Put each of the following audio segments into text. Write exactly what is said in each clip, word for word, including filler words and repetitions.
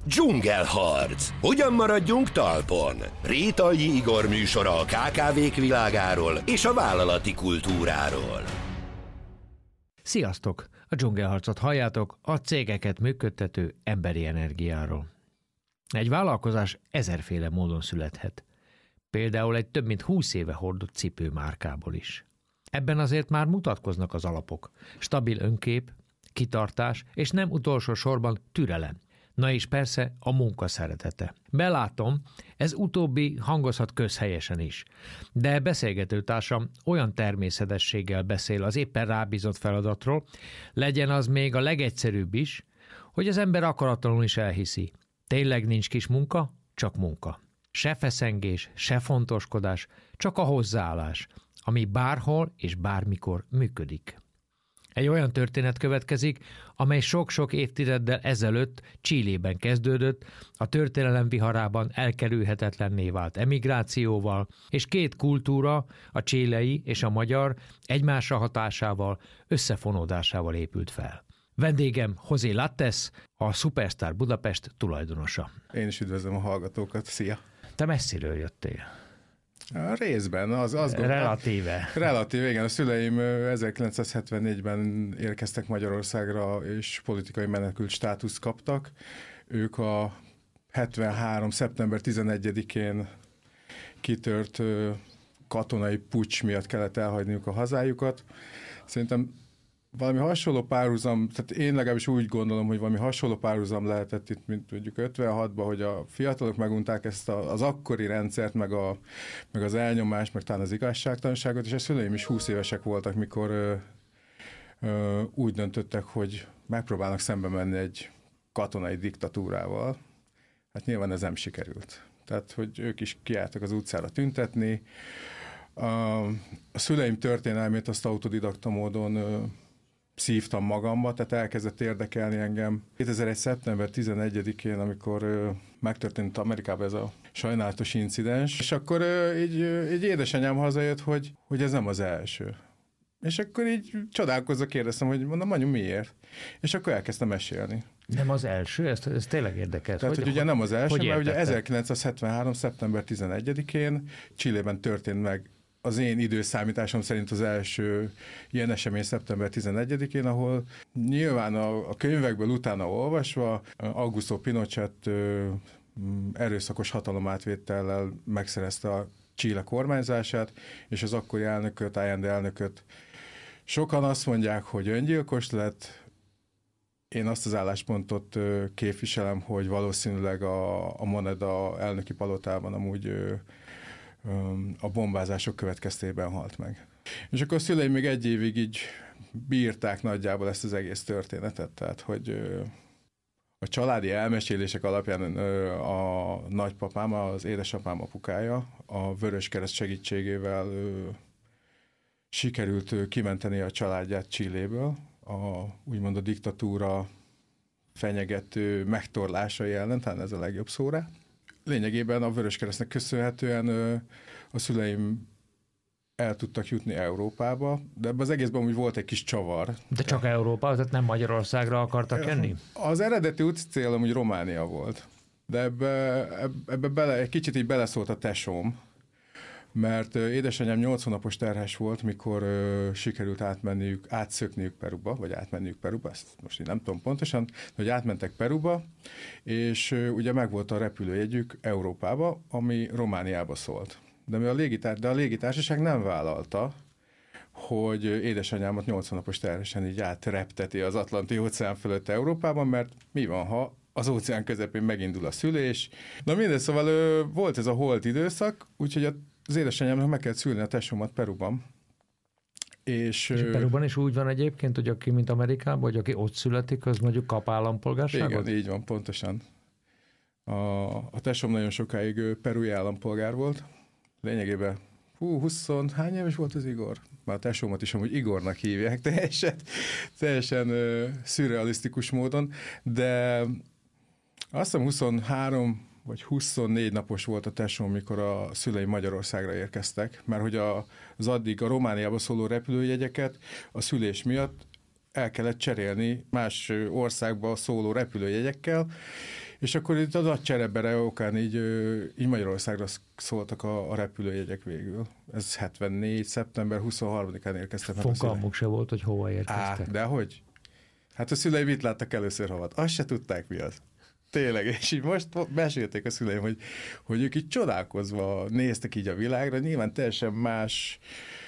Dzsungelharc. Hogyan maradjunk talpon? Rétalji Igor műsora a ká ká vék világáról és a vállalati kultúráról. Sziasztok! A Dzsungelharcot halljátok, a cégeket működtető emberi energiáról. Egy vállalkozás ezerféle módon születhet. Például egy több mint húsz éve hordott cipőmárkából is. Ebben azért már mutatkoznak az alapok. Stabil önkép, kitartás és nem utolsó sorban türelem. Na és persze a munka szeretete. Belátom, ez utóbbi hangozhat közhelyesen is. De beszélgetőtársam olyan természetességgel beszél az éppen rábízott feladatról, legyen az még a legegyszerűbb is, hogy az ember akaratlanul is elhiszi. Tényleg nincs kis munka, csak munka. Se feszengés, se fontoskodás, csak a hozzáállás, ami bárhol és bármikor működik. Egy olyan történet következik, amely sok-sok évtizeddel ezelőtt Chilében kezdődött, a történelem viharában elkerülhetetlenné vált emigrációval, és két kultúra, a chilei és a magyar egymásra hatásával, összefonódásával épült fel. Vendégem José Lattes, a Superstar Budapest tulajdonosa. Én is üdvözlöm a hallgatókat, szia! Te messziről jöttél. A részben, az, az gondolom. Relatíve. Relatíve, igen. A szüleim ezerkilencszázhetvennégyben érkeztek Magyarországra, és politikai menekült státuszt kaptak. Ők a hetvenhárom. szeptember tizenegyedikén kitört katonai puccs miatt kellett elhagyniuk a hazájukat. Szerintem valami hasonló párhuzam, tehát én legalábbis úgy gondolom, hogy valami hasonló párhuzam lehetett itt, mint mondjuk ötvenhatban, hogy a fiatalok megunták ezt a, az akkori rendszert, meg, a, meg az elnyomást, meg talán az igazságtalanságot, és a szüleim is húsz évesek voltak, mikor ö, ö, úgy döntöttek, hogy megpróbálnak szembe menni egy katonai diktatúrával. Hát nyilván ez nem sikerült. Tehát, hogy ők is kiálltak az utcára tüntetni. A, a szüleim történelmét azt autodidakta módon ö, szívtam magamba, tehát elkezdett érdekelni engem. kétezer-egy. szeptember tizenegyedikén, amikor ö, megtörtént Amerikában ez a sajnálatos incidens, és akkor ö, így, ö, így édesanyám hazajött, hogy, hogy ez nem az első. És akkor így csodálkozva kérdeztem, hogy mondom, anyu, miért? És akkor elkezdtem mesélni. Nem az első? Ez, ez tényleg érdekes. Tehát, hogy, hogy ugye nem az első, mert ugye értette? ezerkilencszázhetvenhárom. szeptember tizenegyedikén Chilében történt meg az én időszámításom szerint az első ilyen esemény szeptember tizenegyedikén, ahol nyilván a, a könyvekből utána olvasva Augusto Pinochet ö, erőszakos hatalomátvétellel megszerezte a Chile kormányzását, és az akkori elnököt, Allende elnököt. Sokan azt mondják, hogy öngyilkos lett. Én azt az álláspontot ö, képviselem, hogy valószínűleg a, a Moneda elnöki palotában amúgy ö, a bombázások következtében halt meg. És akkor a szüleim még egy évig így bírták nagyjából ezt az egész történetet, tehát hogy a családi elmesélések alapján a nagypapám, az édesapám apukája a Vöröskereszt segítségével sikerült kimenteni a családját Chiléből, a, úgymond a diktatúra fenyegető megtorlásai ellen, talán ez a legjobb szó rá. Lényegében a Vöröskeresztnek köszönhetően ö, a szüleim el tudtak jutni Európába, de ebben az egészben úgy volt egy kis csavar. De csak Európa, tehát nem Magyarországra akartak jönni? Az eredeti útcél amúgy Románia volt, de ebbe, ebbe bele, egy kicsit így beleszólt a tesóm, mert édesanyám nyolc hónapos terhes volt, mikor ö, sikerült átmenniük, átszökniük Peruba, vagy átmenniük Peruba, ezt most én nem tudom pontosan, hogy átmentek Peruba, és ö, ugye megvolt a repülőjegyük Európába, ami Romániába szólt. De, a légitár, de a légitársaság nem vállalta, hogy édesanyámat nyolc hónapos terhesen így átrepteti az Atlanti óceán fölött Európában, mert mi van, ha az óceán közepén megindul a szülés. Na mindegy, szóval ö, volt ez a holt időszak, úgyhogy a az édesanyámnak meg kellett szülni a tesómat Peruban. És, és Peruban is úgy van egyébként, hogy aki, mint Amerikában, hogy aki ott születik, az mondjuk kap állampolgárságot? Igen, így van, pontosan. A, a tesóm nagyon sokáig perui állampolgár volt. Lényegében, hú, húsz, hány éves volt az Igor? Már a tesómat is amúgy Igornak hívják, teljesen, teljesen uh, szürrealisztikus módon, de azt hiszem huszonhárom vagy huszonnégy napos volt a tesóm, mikor a szülei Magyarországra érkeztek, mert hogy a, az addig a Romániába szóló repülőjegyeket a szülés miatt el kellett cserélni más országba szóló repülőjegyekkel, És akkor itt a nagy cserebere okán így, így Magyarországra szóltak a, a repülőjegyek végül. Ez hetvennégy. szeptember huszonharmadikán érkeztek. Fogalmuk se volt, hogy hova érkeztek. Á, de hogy? Hát a szüleim itt láttak először havat. Azt se tudták, mi az. Tényleg, és így most mesélték a szüleim, hogy, hogy ők így csodálkozva néztek így a világra, nyilván teljesen más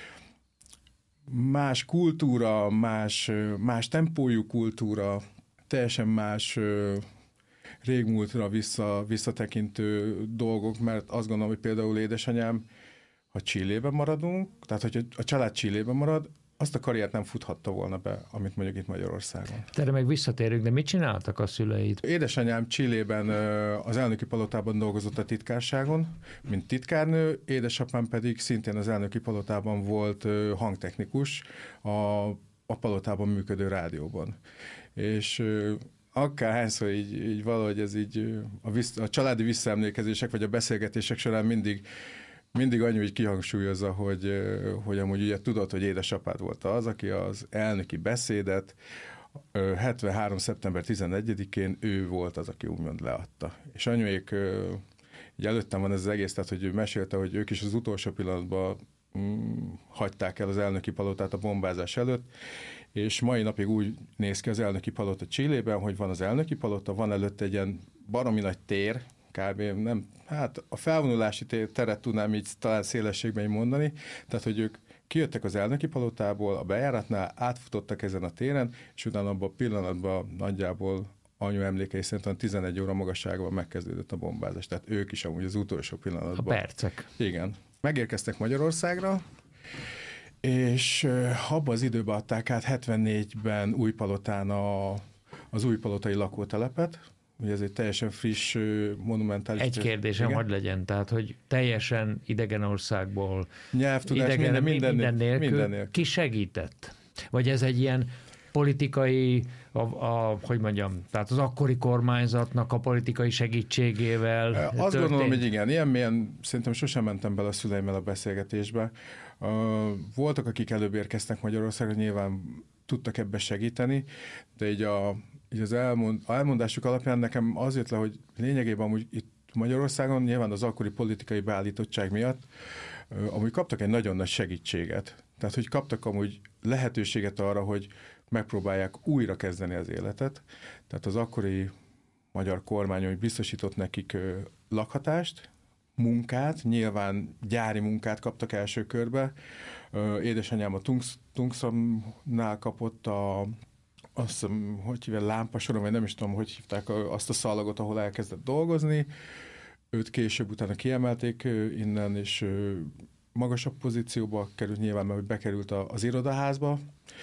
más kultúra, más, más tempójú kultúra, teljesen más régmúltra vissza, visszatekintő dolgok, mert azt gondolom, hogy például édesanyám, ha Chilében maradunk, tehát hogy a család Chilében marad, azt a karriert nem futhatta volna be, amit mondjuk itt Magyarországon. Erre meg visszatérünk, de mit csináltak a szüleid? Édesanyám Chilében az elnöki palotában dolgozott a titkárságon, mint titkárnő, édesapám pedig szintén az elnöki palotában volt hangtechnikus a, a palotában működő rádióban. És akárhányszor így, így valahogy ez így a, vissz, a családi visszaemlékezések vagy a beszélgetések során mindig Mindig anyu így kihangsúlyozza, hogy, hogy amúgy ugye tudod, hogy édesapád volt az, aki az elnöki beszédet hetvenhárom. szeptember tizenegyedikén ő volt az, aki úgymond leadta. És anyuék, így előttem van ez az egész, tehát hogy ő mesélte, hogy ők is az utolsó pillanatban mm, hagyták el az elnöki palotát a bombázás előtt, és mai napig úgy néz ki az elnöki palota Chilében, hogy van az elnöki palota, van előtt egy ilyen baromi nagy tér, kb. Nem, hát a felvonulási teret tudnám így talán szélességben mondani, tehát hogy ők kijöttek az elnöki palotából, a bejáratnál, átfutottak ezen a téren, és utána abban a pillanatban nagyjából anyu emlékei szerint tizenegy óra magasságban megkezdődött a bombázás, tehát ők is amúgy az utolsó pillanatban. A percek. Igen. Megérkeztek Magyarországra, és abban az időben adták át hetvennégyben Újpalotán a, az újpalotai lakótelepet, ugye ez egy teljesen friss, monumentális... Egy kérdésem hadd legyen, tehát, hogy teljesen idegen országból, nyelvtudás, idegen, minden, minden, minden, nélkül, minden nélkül. Ki segített? Vagy ez egy ilyen politikai, a, a, hogy mondjam, tehát az akkori kormányzatnak a politikai segítségével Azt történt? gondolom, hogy igen, ilyen mélyen szerintem sosem mentem bele a szüleimmel a beszélgetésbe. Uh, voltak, akik előbb érkeztek Magyarországra, nyilván tudtak ebbe segíteni, de így a így az elmond, elmondásuk alapján nekem az jött le, hogy lényegében amúgy itt Magyarországon nyilván az akkori politikai beállítottság miatt amúgy kaptak egy nagyon nagy segítséget. Tehát, hogy kaptak amúgy lehetőséget arra, hogy megpróbálják újra kezdeni az életet. Tehát az akkori magyar kormány, hogy biztosított nekik lakhatást, munkát, nyilván gyári munkát kaptak első körbe. Édesanyám a Tungsramnál kapott a azt hiszem, hogy hívják, lámpasoron, vagy nem is tudom, hogy hívták azt a szalagot, ahol elkezdett dolgozni. Őt később utána kiemelték innen, és magasabb pozícióba került nyilván, mert bekerült az irodaházba.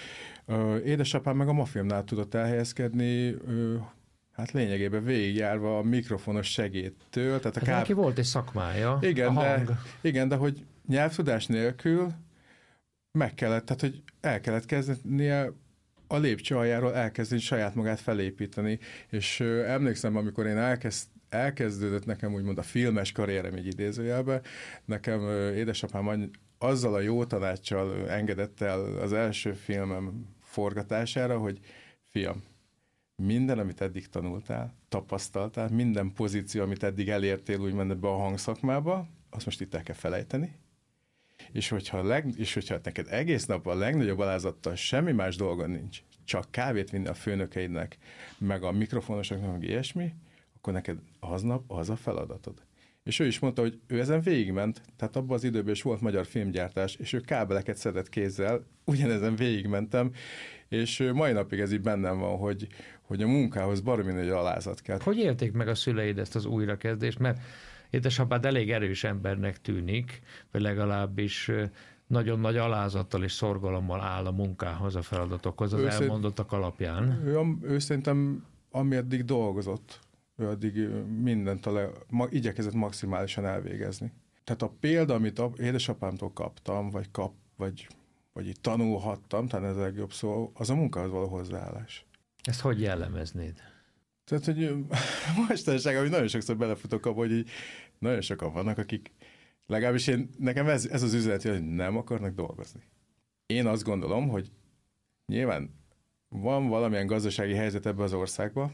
Édesapám meg a Mafilmnál tudott elhelyezkedni, hát lényegében végigjárva a mikrofonos segédtől. Tehát a hát káb... neki volt egy szakmája, igen, a hang. De, igen, de hogy nyelvtudás nélkül meg kellett, tehát hogy el kellett kezdenie a lépcső aljáról elkezdeni saját magát felépíteni, és ö, emlékszem, amikor én elkezd, elkezdődött nekem úgymond a filmes karrierem egy idézőjelbe, nekem ö, édesapám azzal a jó tanáccsal engedett el az első filmem forgatására, hogy fiam, minden, amit eddig tanultál, tapasztaltál, minden pozíció, amit eddig elértél úgymond ebbe a hangszakmába, azt most itt el kell felejteni, És hogyha, leg, és hogyha neked egész nap a legnagyobb alázattal semmi más dolga nincs, csak kávét vinni a főnökeidnek, meg a mikrofonosoknak, meg ilyesmi, akkor neked aznap az a feladatod. És ő is mondta, hogy ő ezen végigment, tehát abban az időben is volt magyar filmgyártás, és ő kábeleket szedett kézzel, ugyanezen végigmentem, és mai napig ez így bennem van, hogy, hogy a munkához baromi nagy alázat kell. Hogy élték meg a szüleid ezt az újrakezdést? Mert édesapád elég erős embernek tűnik, vagy legalábbis nagyon nagy alázattal és szorgalommal áll a munkához, a feladatokhoz, az ő elmondottak szint, alapján. Ő, ő szerintem, ami eddig dolgozott, ő addig mindent le, ma, igyekezett maximálisan elvégezni. Tehát a példa, amit a, édesapámtól kaptam, vagy, kap, vagy, vagy itt tanulhattam, talán ez a legjobb szó, az a munkához való hozzáállás. Ezt hogy jellemeznéd? Tehát, hogy mostanság, hogy nagyon sokszor belefutok abba, hogy így nagyon sokan vannak, akik legalábbis én, nekem ez, ez az üzenet, hogy nem akarnak dolgozni. Én azt gondolom, hogy nyilván van valamilyen gazdasági helyzet ebben az országban,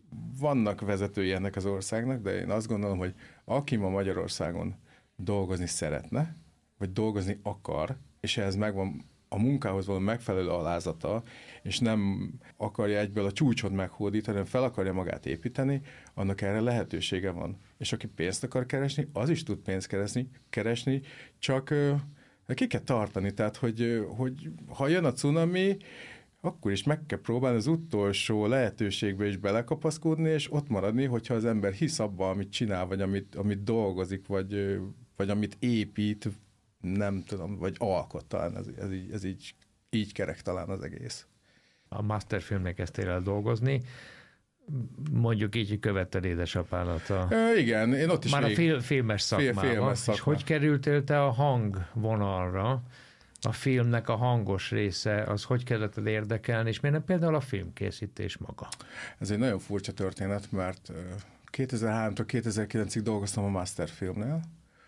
vannak vezetői ennek az országnak, de én azt gondolom, hogy aki ma Magyarországon dolgozni szeretne, vagy dolgozni akar, és ehhez megvan a munkához való megfelelő alázata, és nem akarja egyből a csúcsot meghódítani, hanem fel akarja magát építeni, annak erre lehetősége van. És aki pénzt akar keresni, az is tud pénzt keresni, keresni csak uh, ki kell tartani. Tehát, hogy, uh, hogy ha jön a cunami, akkor is meg kell próbálni az utolsó lehetőségbe is belekapaszkodni, és ott maradni, hogyha az ember hisz abba, amit csinál, vagy amit, amit dolgozik, vagy, vagy amit épít, nem tudom, vagy alkot talán, ez, ez, így, ez így, így kerek talán az egész. A masterfilmnek kezdtél el dolgozni, mondjuk így, hogy követted édesapádat. A... E, igen, én ott is már még... a fil- filmes szakmában. Fil- filmes szakma. És hogy kerültél te a hangvonalra? A filmnek a hangos része, az hogy kellett érdekelni, és miért nem például a filmkészítés maga? Ez egy nagyon furcsa történet, mert kétezer-háromtól kétezer-kilencig dolgoztam a Masterfilmnél.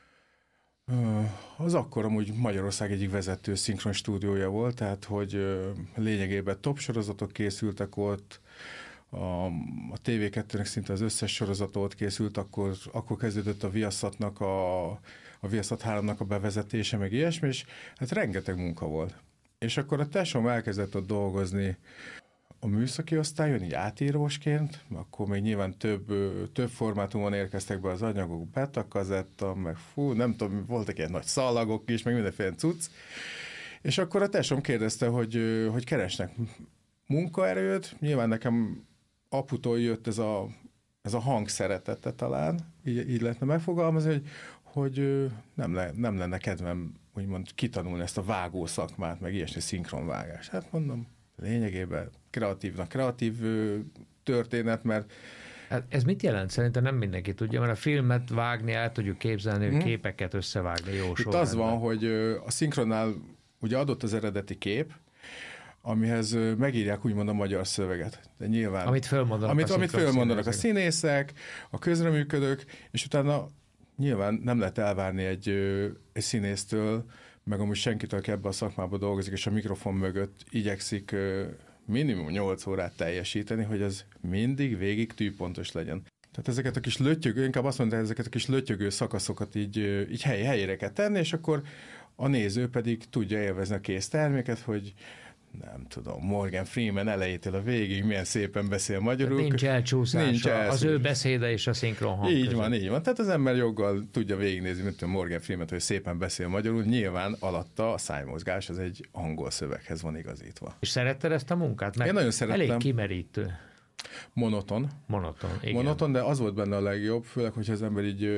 Az akkor amúgy Magyarország egyik vezető szinkron stúdiója volt, tehát hogy lényegében top sorozatok készültek ott, a, a té vé kettőnek szinte az összes sorozatot készült, akkor, akkor kezdődött a Viaszatnak a, a Viaszat háromnak a bevezetése, meg ilyesmi, és hát rengeteg munka volt. És akkor a tesóm elkezdett ott dolgozni a műszaki osztályon, így átírósként, akkor még nyilván több, több formátumon érkeztek be az anyagok, beta kazetta, meg fú, nem tudom, voltak ilyen nagy szalagok is, meg mindenféle cucc, és akkor a tesóm kérdezte, hogy, hogy keresnek munkaerőt, nyilván nekem aputól jött ez a, ez a hangszeretete talán, így, így lehetne megfogalmazni, hogy, hogy nem, le, nem lenne kedvem úgymond kitanulni ezt a vágó szakmát, meg ilyesmi szinkronvágás. Hát mondom, lényegében kreatívnak kreatív történet, mert... Hát ez mit jelent? Szerintem nem mindenki tudja, mert a filmet vágni el tudjuk képzelni, hmm. képeket összevágni jó sorrendben. Itt az van, hogy a szinkronnál ugye adott az eredeti kép, amihez megírják úgymond a magyar szöveget. De nyilván... Amit fölmondanak, amit, a, amit fölmondanak a színészek, a közreműködők, és utána nyilván nem lehet elvárni egy, egy színésztől, meg amúgy senkitől, aki ebbe a szakmába dolgozik, és a mikrofon mögött igyekszik minimum nyolc órát teljesíteni, hogy ez mindig végig tűpontos legyen. Tehát ezeket a kis lötyögő, inkább azt mondta, ezeket a kis lötyögő szakaszokat így, így hely, helyére kell tenni, és akkor a néző pedig tudja élvezni a kész terméket, hogy nem tudom, Morgan Freeman elejétől a végig milyen szépen beszél magyarul. Tehát nincs elcsúszása, nincs az ő beszéde és a szinkron hang Így között. van, így van. Tehát az ember joggal tudja végignézni, mint a Morgan Freeman, hogy szépen beszél magyarul. Nyilván alatta a szájmozgás az egy angol szöveghez van igazítva. És szeretted ezt a munkát? Mert Én nagyon szerettem. Elég kimerítő. Monoton. Monoton, igen. Monoton, de az volt benne a legjobb, főleg, hogyha az ember így,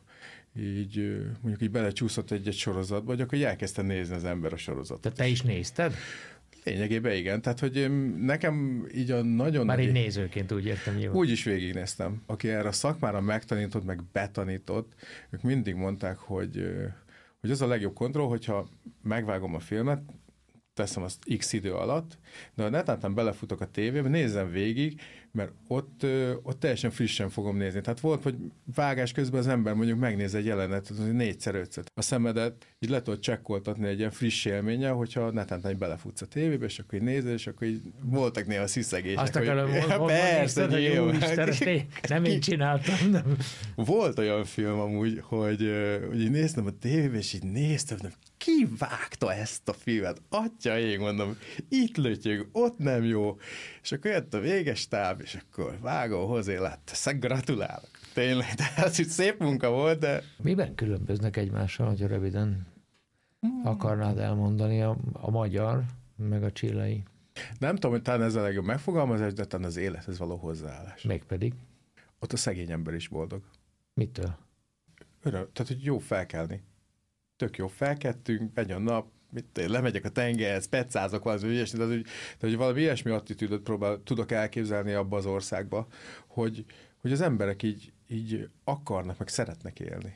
így mondjuk így belecsúszott egy-egy sorozatba, vagy akkor így elkezdte nézni az ember a sorozatot. Tehát te is nézted? Lényegében igen, tehát hogy nekem így a nagyon... Már így nézőként úgy értem nyilván. Úgy is végignéztem. Aki erre a szakmára megtanított, meg betanított, ők mindig mondták, hogy, hogy az a legjobb kontroll, hogyha megvágom a filmet, teszem azt x idő alatt, de ha netán belefutok a tévébe, nézzem végig, mert ott, ott teljesen frissen fogom nézni. Tehát volt, hogy vágás közben az ember mondjuk megnéz egy jelenetet, négyszer-ötször. A szemedet így le tudod csekkoltatni egy ilyen friss élménnyel, hogyha netán belefutsz a tévébe, és akkor így nézel, és akkor így voltak néha sziszegések. Azt akarom, hogy, hogy persze, hogy jó Isten, nem én csináltam. Nem. Volt olyan film amúgy, hogy, hogy így néztem a tévébe, és így néztem, hogy ki vágta ezt a filmet? Atya ég, mondom, itt lötyög, ott nem jó. És akkor jött a véges táb, és akkor vágó hozé lett. Ezt gratulálok. Tényleg, tehát szép munka volt, de... Miben különböznek egymással, hogyha röviden hmm. akarnád elmondani a, a magyar, meg a chilei? Nem tudom, hogy talán ez a legjobb megfogalmazás, de talán az élethez való hozzáállás. Mégpedig? Ott a szegény ember is boldog. Mitől? Öröm, tehát, hogy jó felkelni. Tök jó felkeltünk, megy a nap, mit, lemegyek a tengerhez, pecázok valami ilyesmi, tehát, hogy, tehát, hogy valami ilyesmi attitűdöt próbál, tudok elképzelni abba az országba, hogy, hogy az emberek így, így akarnak, meg szeretnek élni.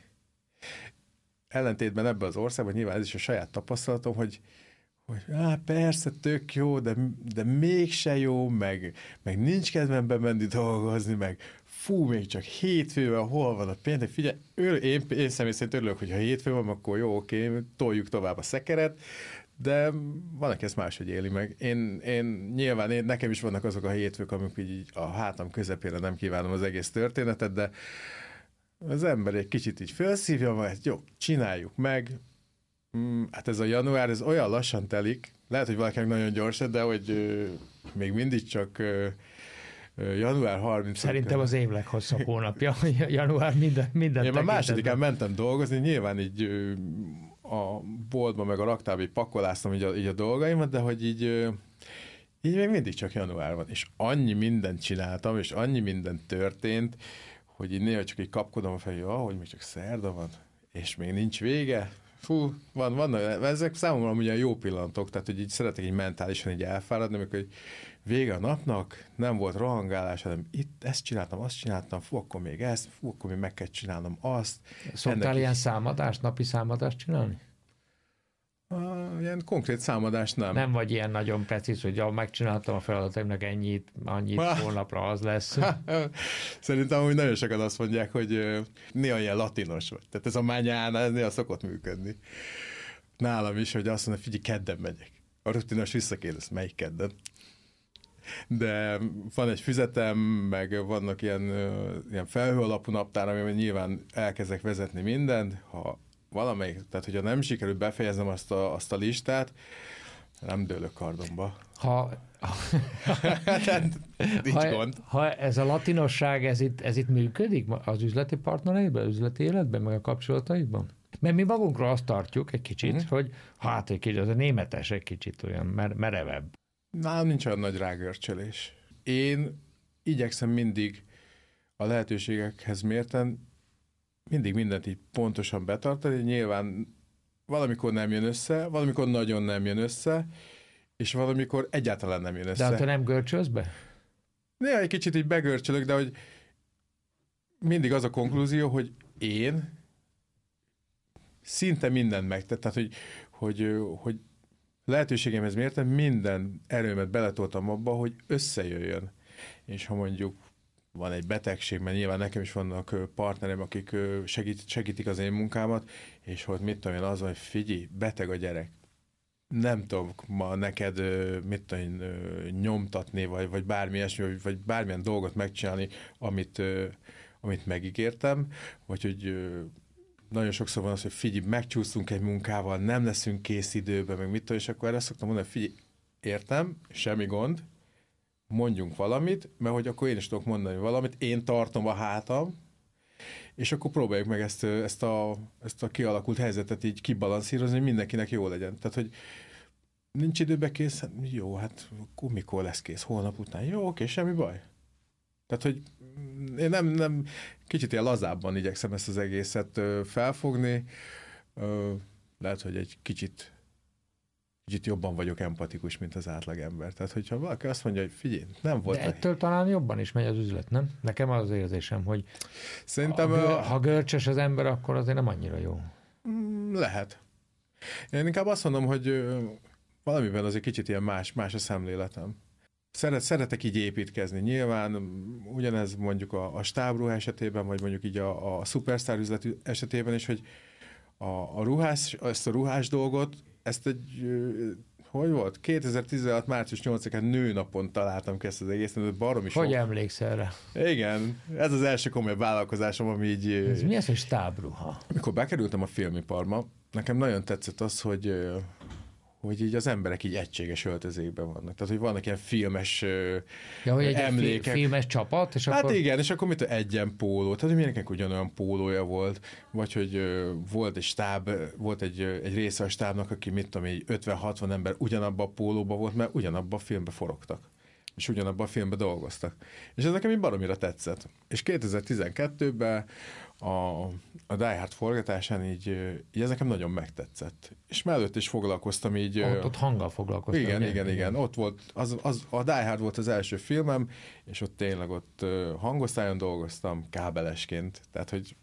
Ellentétben ebben az országban nyilván ez is a saját tapasztalatom, hogy hogy á, persze, tök jó, de, de mégse jó, meg, meg nincs kedvem bemenni dolgozni, meg fú, még csak hétfővel, hol van a péntek, figyelj, ör, én, én személy szerint örülök, hogy ha hétfő van, akkor jó, oké, toljuk tovább a szekeret, de van, aki ezt máshogy éli meg. Én, én nyilván, én, nekem is vannak azok a hétfők, amik így a hátam közepére nem kívánom az egész történetet, de az ember egy kicsit így felszívja, majd jó, csináljuk meg. Hát ez a január, ez olyan lassan telik, lehet, hogy valakinek nagyon gyorsan, de hogy ö, még mindig csak ö, ö, január harmincadika. Szerintem az év leghosszabb hónapja, január minden, minden Én már másodikán mentem dolgozni, nyilván így ö, a boltban meg a raktárba így pakoláztam így a, így a dolgaimat, de hogy így, ö, így még mindig csak január van, és annyi mindent csináltam, és annyi mindent történt, hogy így néha csak így kapkodom a fejű, hogy még csak szerda van, és még nincs vége. Fú, van, vannak, ezek számomra ugye jó pillanatok, tehát hogy így szeretek így mentálisan így elfáradni, amikor hogy vége a napnak, nem volt rohangálás, hanem itt ezt csináltam, azt csináltam, fú, akkor még ezt, fú, akkor még meg kell csinálnom azt. Szoktál Ennek ilyen is... számadást, napi számadást csinálni? Uh, ilyen konkrét számadást nem. Nem vagy ilyen nagyon precíz, hogy ja, megcsináltam a feladatomnak ennyit, annyit, holnapra az lesz. Szerintem úgy nagyon sokan azt mondják, hogy uh, néha ilyen latinos vagy. Tehát ez a mányán, ez néha szokott működni. Nálam is, hogy azt mondja, figyelj, kedden megyek. A rutinos visszakérdez, melyik kedden? De van egy füzetem, meg vannak ilyen, uh, ilyen felhő alapú naptár, amiben nyilván elkezdek vezetni mindent, ha valamelyik, tehát hogyha nem sikerül befejeznem azt a, azt a listát, nem dőlök kardomba. Ha, tehát, nincs ha, gond. Ha ez a latinosság, ez itt, ez itt működik az üzleti partnereiben, üzleti életben, meg a kapcsolataikban? Mert mi magunkról azt tartjuk egy kicsit, mm. hogy hát egy kicsit, az a németes egy kicsit olyan merevebb. Nálam nincs olyan nagy rágörcsölés. Én igyekszem mindig a lehetőségekhez mérten mindig mindent így pontosan betartani, nyilván valamikor nem jön össze, valamikor nagyon nem jön össze, és valamikor egyáltalán nem jön össze. De te nem görcsölsz be? Néha egy kicsit így begörcsölök, de hogy mindig az a konklúzió, hogy én szinte mindent megtett, tehát hogy, hogy, hogy lehetőségemhez mértem, minden erőmet beletoltam abba, hogy összejöjjön. És ha mondjuk van egy betegség, mert nyilván nekem is vannak partnerem, akik segít, segítik az én munkámat, és hogy mit tudom én, az, hogy figyelj, beteg a gyerek. Nem tudok ma neked mit tudom én, nyomtatni, vagy, vagy bármi ilyesmi, vagy, vagy bármilyen dolgot megcsinálni, amit, amit megígértem, vagy hogy nagyon sokszor van az, hogy figyelj, megcsúszunk egy munkával, nem leszünk kész időben, meg mit tudom, és akkor erre szoktam mondani, hogy figyelj, értem, semmi gond, mondjunk valamit, mert hogy akkor én is tudok mondani valamit, én tartom a hátam, és akkor próbáljuk meg ezt, ezt, a, ezt a kialakult helyzetet így kibalanszírozni, hogy mindenkinek jó legyen. Tehát, hogy nincs időbe kész, hát jó, hát akkor mikor lesz kész? Holnap után? Jó, oké, semmi baj. Tehát, hogy én nem, nem kicsit ilyen lazábban igyekszem ezt az egészet felfogni, lehet, hogy egy kicsit kicsit jobban vagyok empatikus, mint az átlagember. Tehát, hogyha valaki azt mondja, hogy figyelj, nem volt... De ettől talán jobban is megy az üzlet, nem? Nekem az érzésem, hogy Szerintem ha, a... ha görcsös az ember, akkor azért nem annyira jó. Lehet. Én inkább azt mondom, hogy valamiben azért kicsit ilyen más, más a szemléletem. Szeret, szeretek így építkezni. Nyilván ugyanez mondjuk a, a stábruha esetében, vagy mondjuk így a, a szupersztár üzlet esetében is, hogy a, a ruhás, ezt a ruhás dolgot, ezt egy, hogy volt? kétezer-tizenhat. március nyolcadikán nőnapon találtam ki ezt az egészet, ez baromi sok. Hogy emlékszel rá? Igen, ez az első komoly vállalkozásom, ami így... Ez mi ez, hogy stábruha? Mikor bekerültem a filmiparba, nekem nagyon tetszett az, hogy hogy így az emberek így egységes öltözékben vannak. Tehát, hogy vannak ilyen filmes ja, hogy egy emlékek. Filmes csapat, és hát akkor... igen, és akkor mit egyen póló. Tehát, hogy mindenkinek ugyanolyan pólója volt, vagy hogy volt egy stáb, volt egy, egy része a stábnak, aki mit tudom, így ötven-hatvan ember ugyanabban a pólóban volt, mert ugyanabban a filmbe forogtak. És ugyanabban a filmben dolgoztak. És ez nekem így baromira tetszett. És kétezer-tizenkettőben a, a Die Hard forgatásán így, így ez nekem nagyon megtetszett. És mellett is foglalkoztam így... Ott, ott hanggal foglalkoztam. Igen, igen, igen, igen. Ott volt, az, az, a Die Hard volt az első filmem, és ott tényleg ott hangosztályon dolgoztam kábelesként. Tehát, hogy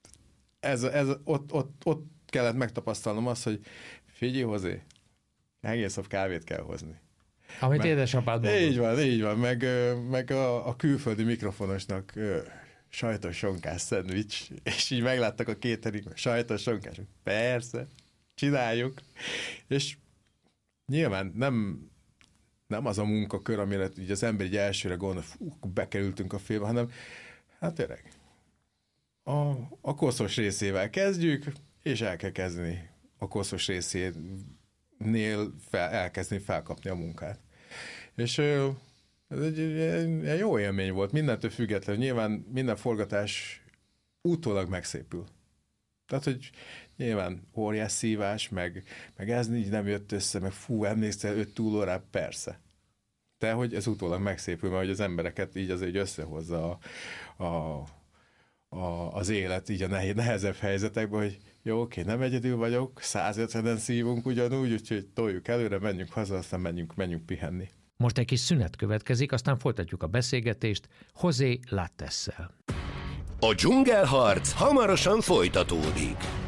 ez, ez, ott, ott, ott kellett megtapasztalnom azt, hogy figyelj, Hozé, egész nap kávét kell hozni. Amit meg, édesapád mondott. Így van, így van, meg, meg a, a külföldi mikrofonosnak sajtos sonkás szendvics, és így megláttak a catering, sajtos sonkás, persze, csináljuk, és nyilván nem, nem az a munkakör, amire így az ember így elsőre gondol, fú, bekerültünk a filmbe, hanem hát tényleg a, a koszos részével kezdjük, és el kell kezdeni a koszos részénél fel, elkezdeni felkapni a munkát. És ez egy, egy, egy jó élmény volt, mindentől függetlenül. Nyilván minden forgatás utólag megszépül. Tehát, hogy nyilván óriás szívás, meg, meg ez így nem jött össze, meg fú, emlékszel öt túlórát, persze. De hogy ez utólag megszépül, mert hogy az embereket így azért összehozza a, a, a, az élet így a nehezebb helyzetekben, hogy jó, oké, nem egyedül vagyok, százötvenen szívunk ugyanúgy, úgyhogy toljuk előre, menjünk haza, aztán menjünk, menjünk pihenni. Most egy kis szünet következik, aztán folytatjuk a beszélgetést José Lattessel. A dzsungelharc hamarosan folytatódik.